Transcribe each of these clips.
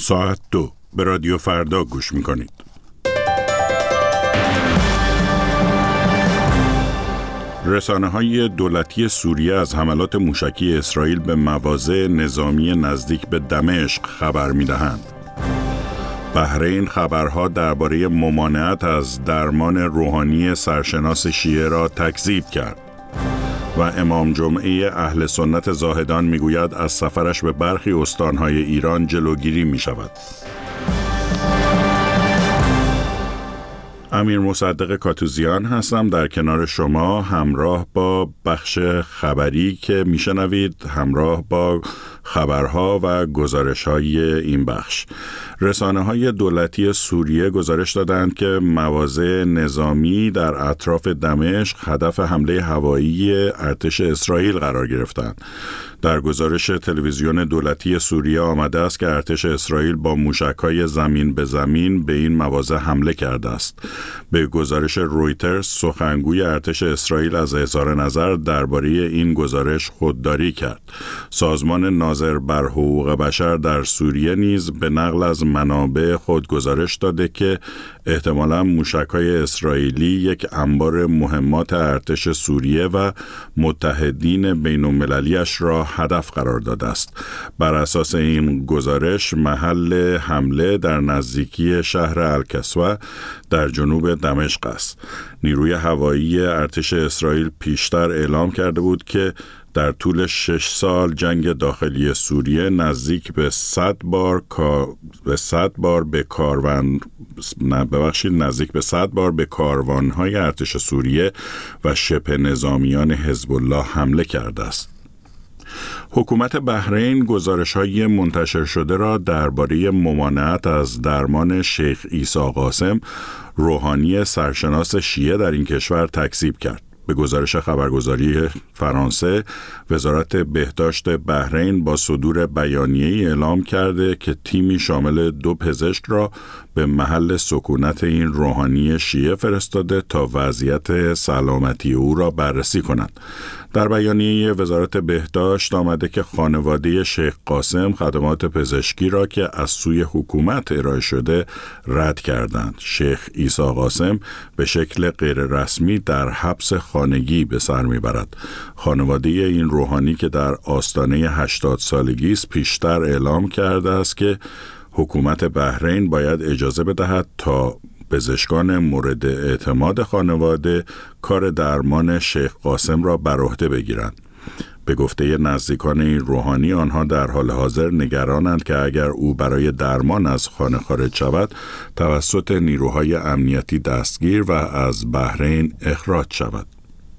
ساعت 2 به رادیو فردا گوش میکنید. رسانه‌های دولتی سوریه از حملات موشکی اسرائیل به مواضع نظامی نزدیک به دمشق خبر می‌دهند. بحرین خبرها درباره ممانعت از درمان روحانی سرشناس شیعه را تکذیب کرد و امام جمعه اهل سنت زاهدان میگوید از سفرش به برخی استانهای ایران جلوگیری می‌شود. امیر مصدق کاتوزیان هستم در کنار شما همراه با بخش خبری که میشنوید، همراه با خبرها و گزارش‌های این بخش. رسانه‌های دولتی سوریه گزارش دادند که مواضع نظامی در اطراف دمشق هدف حمله هوایی ارتش اسرائیل قرار گرفتند. در گزارش تلویزیون دولتی سوریه آمده است که ارتش اسرائیل با موشک‌های زمین به زمین به این مواضع حمله کرده است. به گزارش رویترز سخنگوی ارتش اسرائیل از اظهار نظر درباره این گزارش خودداری کرد. سازمان ناظر بر حقوق بشر در سوریه نیز به نقل از منابع خود گزارش داده که احتمالاً موشک‌های اسرائیلی یک انبار مهمات ارتش سوریه و متحدین بین‌المللی‌اش را هدف قرار داده است. بر اساس این گزارش محل حمله در نزدیکی شهر الکسوه در جنوب دمشق است. نیروی هوایی ارتش اسرائیل پیشتر اعلام کرده بود که در طول 6 سال جنگ داخلی سوریه نزدیک به 100 بار به کاروان‌های ارتش سوریه و شبه نظامیان حزب الله حمله کرده است. حکومت بحرین گزارش‌های منتشر شده را درباره ممانعت از درمان شیخ عیسی قاسم، روحانی سرشناس شیعه در این کشور تکذیب کرد. به گزارش خبرگزاری فرانسه، وزارت بهداشت بحرین با صدور بیانیه‌ای اعلام کرده که تیمی شامل 2 پزشک را به محل سکونت این روحانی شیعه فرستاده تا وضعیت سلامتی او را بررسی کنند. در بیانیه وزارت بهداشت آمده که خانواده شیخ قاسم خدمات پزشکی را که از سوی حکومت ارائه شده رد کردند. شیخ عیسی قاسم به شکل غیر رسمی در حبس خانگی به سر میبرد. خانواده این روحانی که در آستانه 80 سالگی است پیشتر اعلام کرده است که حکومت بحرین باید اجازه بدهد تا پزشکان مورد اعتماد خانواده کار درمان شیخ قاسم را بر عهده بگیرند. به گفته نزدیکان این روحانی آنها در حال حاضر نگرانند که اگر او برای درمان از خانه خارج شود توسط نیروهای امنیتی دستگیر و از بحرین اخراج شود.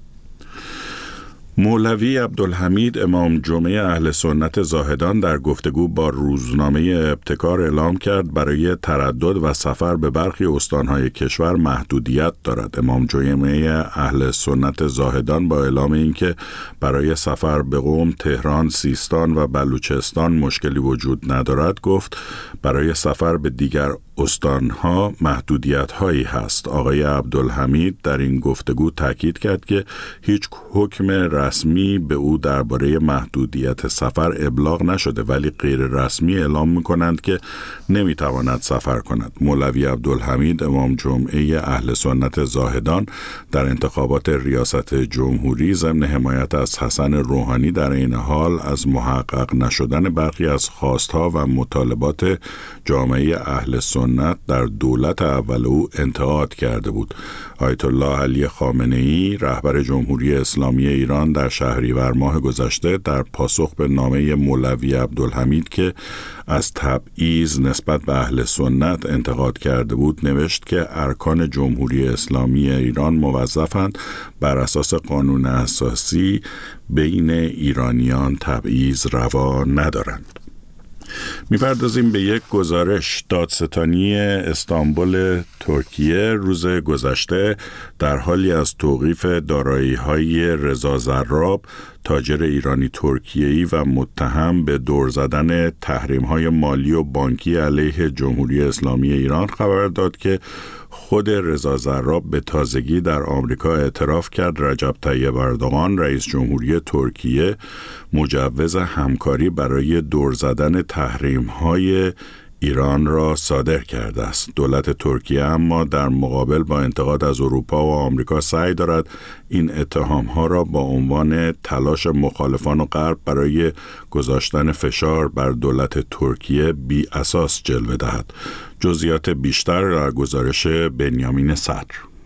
مولوی عبدالحمید امام جمعه اهل سنت زاهدان در گفتگو با روزنامه ابتکار اعلام کرد برای تردد و سفر به برخی استانهای کشور محدودیت دارد. امام جمعه اهل سنت زاهدان با اعلام اینکه برای سفر به قم، تهران، سیستان و بلوچستان مشکلی وجود ندارد گفت برای سفر به دیگر استانها محدودیت هایی هست. آقای عبدالحمید در این گفتگو تاکید کرد که هیچ حکم رسمی به او درباره محدودیت سفر ابلاغ نشده ولی غیر رسمی اعلام می‌کنند که نمی‌تواند سفر کند. مولوی عبدالحمید امام جمعه اهل سنت زاهدان در انتخابات ریاست جمهوری ضمن حمایت از حسن روحانی در این حال از محقق نشدن برخی از خواستها و مطالبات جامعه اهل سنت در دولت اول او انتقاد کرده بود. آیت الله علی خامنه‌ای رهبر جمهوری اسلامی ایران در شهریور ماه گذشته در پاسخ به نامه مولوی عبدالحمید که از تبعیض نسبت به اهل سنت انتقاد کرده بود نوشت که ارکان جمهوری اسلامی ایران موظفند بر اساس قانون اساسی بین ایرانیان تبعیض روا ندارند. می‌پردازیم به یک گزارش. دادستانی استانبول ترکیه روز گذشته در حالی از توقیف دارایی‌های رضا زراب، تاجر ایرانی ترکیه‌ای و متهم به دور زدن تحریم‌های مالی و بانکی علیه جمهوری اسلامی ایران خبر داد که خود رضا زراب به تازگی در آمریکا اعتراف کرد رجب طیب اردوغان رئیس جمهوری ترکیه مجوز همکاری برای دور زدن تحریم‌های ایران را صادر کرده است. دولت ترکیه اما در مقابل با انتقاد از اروپا و آمریکا سعی دارد این اتهام‌ها را با عنوان تلاش مخالفان غرب برای گذاشتن فشار بر دولت ترکیه بی اساس جلوه دهد. جزئیات بیشتر در گزارش بنیامین صدر.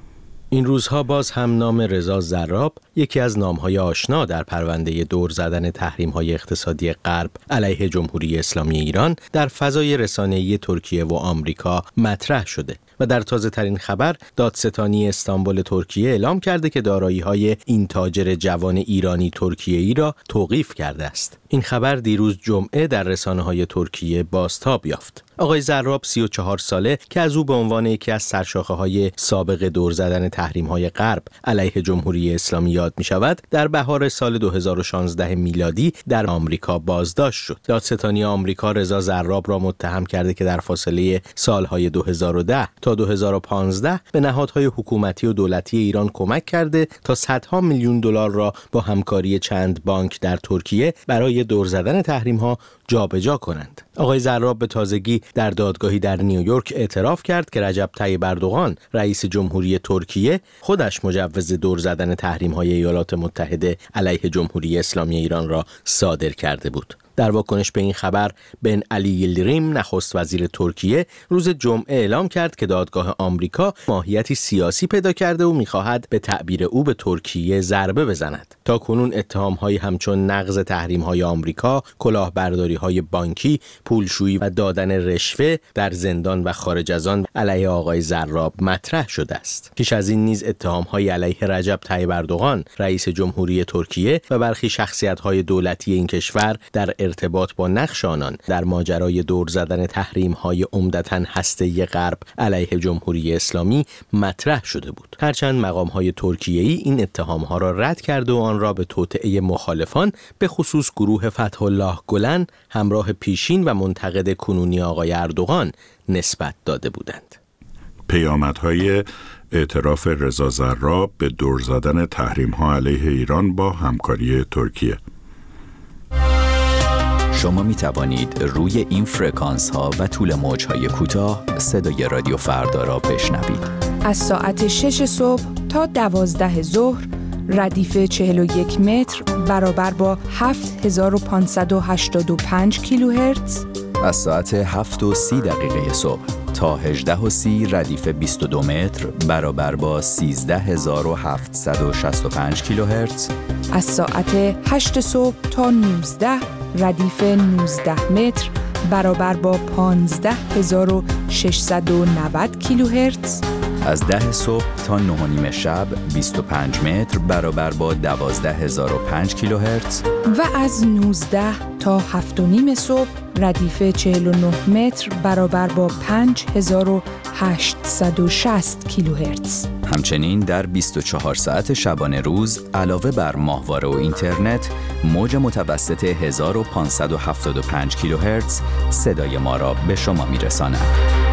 این روزها باز هم نام رضا زراب، یکی از نام‌های آشنا در پرونده دور زدن تحریم‌های اقتصادی غرب علیه جمهوری اسلامی ایران در فضای رسانه‌ای ترکیه و آمریکا مطرح شده و در تازه‌ترین خبر دادستانی استانبول ترکیه اعلام کرده که دارایی‌های این تاجر جوان ایرانی ترکیه‌ای را توقیف کرده است. این خبر دیروز جمعه در رسانه‌های ترکیه بازتاب یافت. آقای زراب 34 ساله که از او به عنوان یکی از سرشاخه‌های سابق دور زدن تحریم‌های غرب علیه جمهوری اسلامی یاد می‌شود، در بهار سال 2016 میلادی در آمریکا بازداشت شد. دادستانی آمریکا رضا زراب را متهم کرده که در فاصله سال‌های 2010 تا 2015 به نهادهای حکومتی و دولتی ایران کمک کرده تا صدها میلیون دلار را با همکاری چند بانک در ترکیه برای دور زدن تحریم‌ها جابجا کنند. آقای زراب به تازگی در دادگاهی در نیویورک اعتراف کرد که رجب طیب اردوغان رئیس جمهوری ترکیه خودش مجوز دور زدن تحریم‌های ایالات متحده علیه جمهوری اسلامی ایران را صادر کرده بود. در واکنش به این خبر بن علی یلدریم نخست وزیر ترکیه روز جمعه اعلام کرد که دادگاه آمریکا ماهیتی سیاسی پیدا کرده و می‌خواهد به تعبیر او به ترکیه ضربه بزند. تا کنون اتهام‌هایی همچون نقض تحریم‌های آمریکا، کلاهبرداری‌های بانکی، پولشویی و دادن رشوه در زندان و خارج از آن علیه آقای زراب مطرح شده است. پیش از این نیز اتهام‌های علیه رجب طیب اردوغان رئیس جمهوری ترکیه و برخی شخصیت‌های دولتی این کشور در ارتباط با نقش آنان در ماجرای دور زدن تحریم‌های عمدتاً هسته‌ای غرب علیه جمهوری اسلامی مطرح شده بود. هرچند مقام‌های ترکیه‌ای این اتهام‌ها را رد کرده و آن را به توطئه مخالفان به خصوص گروه فتح الله گلن همراه پیشین و منتقد کنونی آقای اردوغان نسبت داده بودند. پیامدهای اعتراف رضا زراب به دور زدن تحریم‌ها علیه ایران با همکاری ترکیه. شما می توانید روی این فرکانس ها و طول موج های کوتاه صدای رادیو فردا را بشنوید. از ساعت 6 صبح تا 12 ظهر ردیف 41 متر برابر با 7585 کیلوهرتز. از ساعت 7:30 صبح تا 18:30 ردیف 22 متر برابر با 13765 کیلوهرتز. از ساعت 8 صبح تا 19 ردیف 19 متر برابر با 15690 کیلوهرتز. از 10 صبح تا 9:30 شب 25 متر برابر با 12005 کیلوهرتز. و از 19 تا 7:30 صبح ردیف 49 متر برابر با 5860 کیلوهرتز. همچنین در 24 ساعت شبانه روز علاوه بر ماهواره و اینترنت موج متوسط 1575 کیلوهرتز صدای ما را به شما میرساند.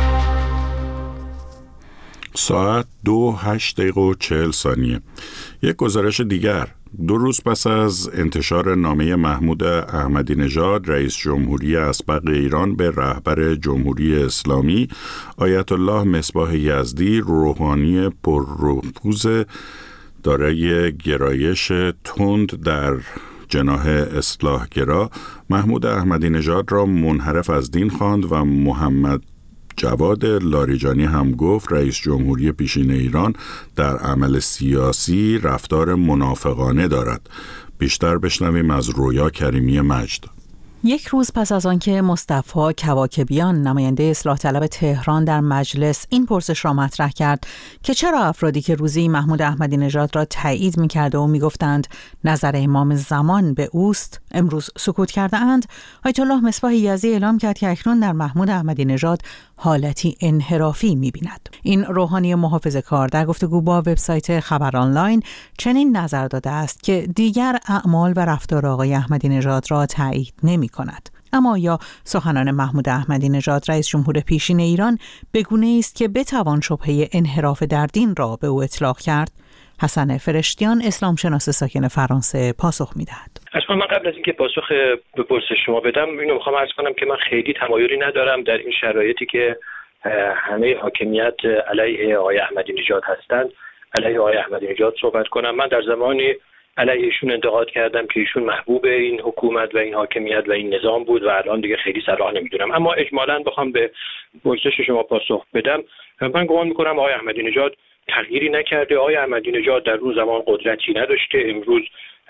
ساعت 2:08:40. یک گزارش دیگر. 2 روز پس از انتشار نامه محمود احمدی نژاد رئیس جمهوری اسبق ایران به رهبر جمهوری اسلامی آیت الله مصباح یزدی، روحانی پرنفوذ دارای گرایش تند در جناح اصلاحگرا، محمود احمدی نژاد را منحرف از دین خواند و محمد جواد لاریجانی هم گفت رئیس جمهوری پیشین ایران در عمل سیاسی رفتار منافقانه دارد. بیشتر بشنویم از رویا کریمی مجد. یک روز پس از آنکه مصطفی کواکبیان نماینده اصلاح طلب تهران در مجلس این پرسش را مطرح کرد که چرا افرادی که روزی محمود احمدی نژاد را تایید می‌کرد و می‌گفتند نظر امام زمان به اوست امروز سکوت کرده اند، آیت الله مصباح یزدی اعلام کرد که اکنون در محمود احمدی نژاد حالتی انحرافی می‌بیند. این روحانی محافظه‌کار در گفتگو با وبسایت خبر آنلاین چنین نظر داده است که دیگر اعمال و رفتار آقای احمدی نژاد را تایید نمی‌کند. اما یا سخنان محمود احمدی نژاد رئیس جمهور پیشین ایران به گونه‌ای است که بتوان شبهه انحراف در دین را به او اطلاق کرد؟ حسن فرشتیان، اسلام شناس ساکن فرانسه، پاسخ می‌دهد. من قبل از اینکه پاسخ به پرسش شما بدم اینو می‌خوام عرض کنم که من خیلی تمایلی ندارم در این شرایطی که همه حاکمیت علیه آقای احمدی نژاد هستند علیه آقای احمدی نژاد صحبت کنم. من در زمانی علیه ایشون انتقاد کردم که ایشون محبوب این حکومت و این حاکمیت و این نظام بود و الان دیگه خیلی صلاح نمیدونم. اما اجمالاً بخوام به پرسش شما پاسخ بدم، من گمان میکنم آقای احمدی نژاد تغییری نکرده. آقای احمدی نژاد در اون زمان قدرتی نداشته، امروز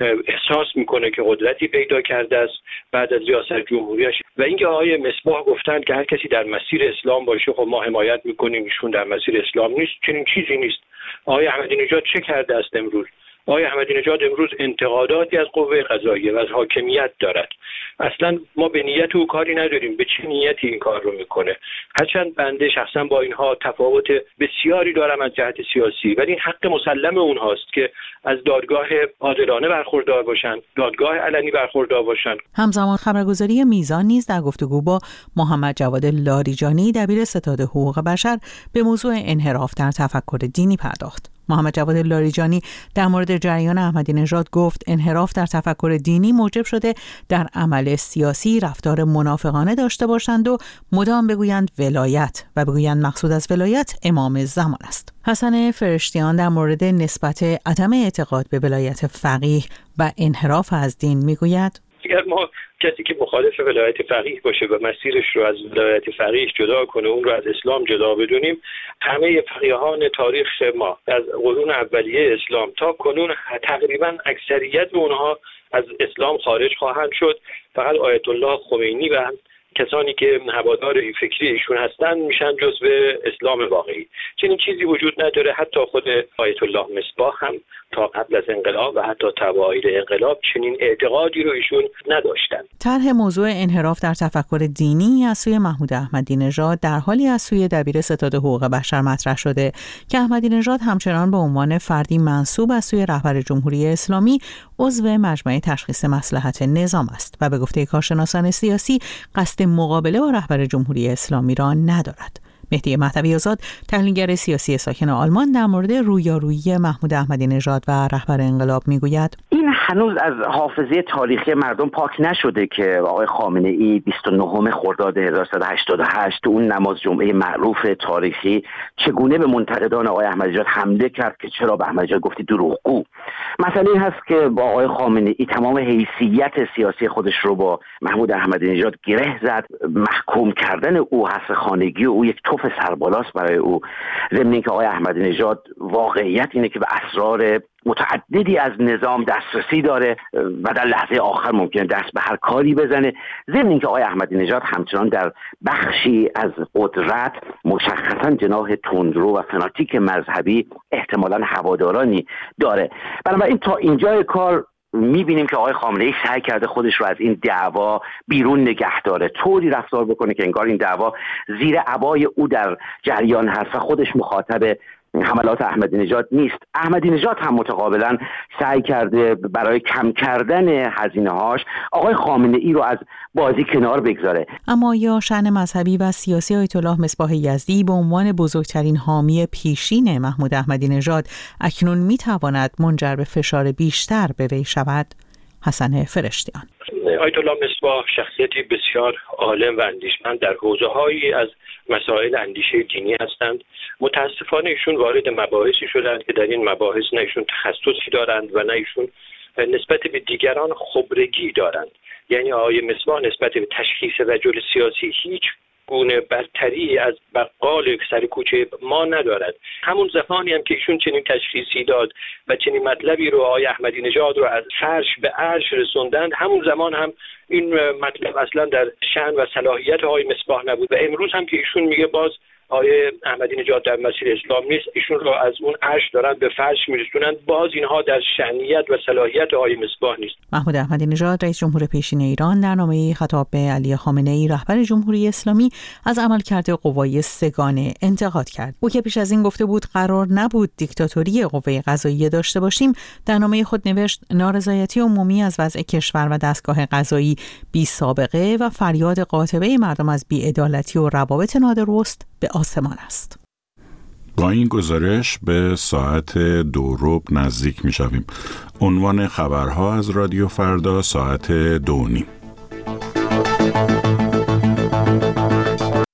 احساس میکنه که قدرتی پیدا کرده است بعد از ریاست جمهوریش. و اینکه آقای مصباح گفتند که هر کسی در مسیر اسلام باشه خب ما حمایت میکنیم، ایشون در مسیر اسلام نیست، چنین چیزی نیست. آقای احمدی نژاد چه کرده است امروز؟ آقای احمدی نژاد امروز انتقاداتی از قوه قضاییه و از حاکمیت دارد. اصلا ما به نیت او کاری نداریم، به چه نیتی این کار رو میکنه. هرچند بنده شخصا با اینها تفاوت بسیاری دارم از جهت سیاسی، ولی این حق مسلم اونهاست که از دادگاه عادلانه برخوردار باشن، دادگاه علنی برخوردار باشن. همزمان خبرگزاری میزان نیز در گفتگو با محمد جواد لاریجانی، دبیر ستاد حقوق بشر، به موضوع انحراف در تفکر دینی پرداخت. محمد جواد لاریجانی در مورد جریان احمدی نژاد گفت انحراف در تفکر دینی موجب شده در عمل سیاسی رفتار منافقانه داشته باشند و مدام بگویند ولایت و بگویند مقصود از ولایت امام زمان است. حسن فرشتیان در مورد نسبت عدم اعتقاد به ولایت فقیه و انحراف از دین میگوید اگر ما کسی که مخالف ولایت فقیه باشه و مسیرش رو از ولایت فقیه جدا کنه، اون رو از اسلام جدا بدونیم، همه فقیهان تاریخ ما از قرون اولیه اسلام تا کنون تقریبا اکثریت اونها از اسلام خارج خواهند شد. فقط آیت الله خمینی و کسانی که هوادار این فکری ایشون هستند میشن جزو اسلام واقعی. چنین چیزی وجود نداره. حتی خود آیت الله مصباح هم تا قبل از انقلاب و حتی تا اوایل انقلاب چنین اعتقادی رو ایشون نداشتن. طرح موضوع انحراف در تفکر دینی از سوی محمود احمدی نژاد در حالی از سوی دبیر ستاد حقوق بشر مطرح شده که احمدی نژاد همچنان به عنوان فردی منسوب از سوی رهبر جمهوری اسلامی عضو مجمع تشخیص مصلحت نظام است و به گفته کارشناسان سیاسی قصد مقابله با رهبر جمهوری اسلامی را ندارد. مهدی مهدوی آزاد، تحلیلگر سیاسی ساکن آلمان، در مورد رویارویی محمود احمدی نژاد و رهبر انقلاب میگوید این هنوز از حافظه تاریخی مردم پاک نشده که آقای خامنه ای 29 خرداد 1388 تو اون نماز جمعه معروف تاریخی چگونه به منتقدان آقای احمدی نژاد حمله کرد که چرا به احمدی نژاد گفتی دروغگو. مسئله این هست که با آقای خامنه ای تمام حیثیت سیاسی خودش رو با محمود احمدی نژاد گره زد. محکوم کردن او حس خانگی او یک توف سربالاست برای او. ضمن اینکه آقای احمدی نژاد واقعیت اینه که به اسرار متعددی از نظام دسترسی داره و در لحظه آخر ممکنه دست به هر کاری بزنه. ضمن اینکه آقای احمدی نژاد همچنان در بخشی از قدرت مشخصا جناح تندرو و فناتیک مذهبی احتمالاً هوادارانی داره. بنابراین تا اینجای کار میبینیم که آقای خامنه ای سعی کرده خودش رو از این دعوا بیرون نگه داره، طوری رفتار بکنه که انگار این دعوا زیر عبای او در جریان هست و خودش مخاطب حملات احمدی نژاد نیست. احمدی نژاد هم متقابلا سعی کرده برای کم کردن هزینه‌هاش آقای خامنه ای رو از بازی کنار بگذاره. اما یا شأن مذهبی و سیاسی آیت الله مصباح یزدی به عنوان بزرگترین حامی پیشین محمود احمدی نژاد اکنون میتواند منجر به فشار بیشتر به وی شود؟ حسن فرشتیان: آیت الله مصباح شخصیتی بسیار عالم و اندیشمند در حوزه‌هایی از مسائل اندیشه دینی هستند. متاسفانه ایشون وارد مباحثی شدند که در این مباحث نه ایشون تخصصی دارند و نه ایشون نسبت به دیگران خبرگی دارند. یعنی آقای مصباح نسبت به تشخیص رجل سیاسی هیچ گونه برتری از بقال سر کوچه ما ندارد. همون زمانی هم که ایشون چنین تشخیصی داد و چنین مطلبی رو آقای احمدی نژاد رو از فرش به عرش رسوندند، همون زمان هم این مطلب اصلا در شأن و صلاحیت آقای مصباح نبود و امروز هم که ایشون میگه باز آقای احمدی نژاد در مسیر اسلام نیست، ایشون رو از اون عرش دارن به فرش میرسونن، باز اینها در شأنیت و صلاحیت آقای مصباح نیست. محمود احمدی نژاد رئیس جمهور پیشین ایران در نامه‌ای خطاب به علی خامنه ای رهبر جمهوری اسلامی از عملکرد قوای سگانه انتقاد کرد. او که پیش از این گفته بود قرار نبود دیکتاتوری قوه قضاییه داشته باشیم، در نامه خود نوشت نارضایتی عمومی از وضع کشور و دستگاه قضایی بی سابقه و فریاد قاطبه مردم از بی‌عدالتی و روابط نادرست به آسمان است. با این گزارش به ساعت 2 نزدیک می شویم. عنوان خبرها از رادیو فردا ساعت 2:30.